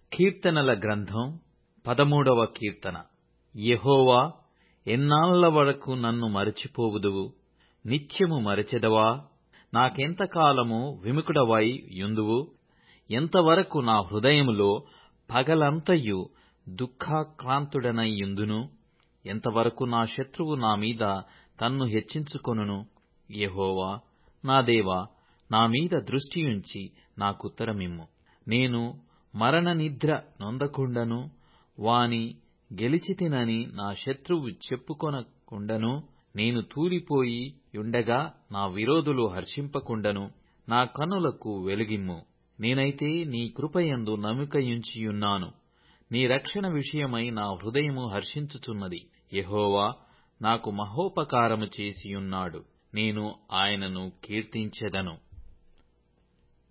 కీర్తనల గ్రంథం 13వ కీర్తన. యెహోవా, ఎన్నాళ్ల వరకు నన్ను మరచిపోవుదువు? నిత్యము మరచెదవా? నాకెంతకాలము విముఖుడవై యుందువు? ఎంతవరకు నా హృదయములో పగలంతయు దుఃఖాక్రాంతుడనై యుందును? ఎంతవరకు నా శత్రువు నా మీద తన్ను హెచ్చించుకొనును? యెహోవా నా దేవా, నా మీద దృష్టియుంచి నాకుత్తరమిమ్ము. నేను మరణనిద్ర నొందకుండను, వాని గెలిచితినని నా శత్రువు చెప్పుకొనకుండను. నేను తూలిపోయి యుండగా నా విరోధులు హర్షింపకుండను. నా కన్నులకు వెలుగిమ్ము. నేనైతే నీ కృపయందు నమ్మికయుంచియున్నాను. నీ రక్షణ విషయమై నా హృదయము హర్షించుచున్నది. యెహోవా నాకు మహోపకారము చేసియున్నాడు. నేను ఆయనను కీర్తించెదను.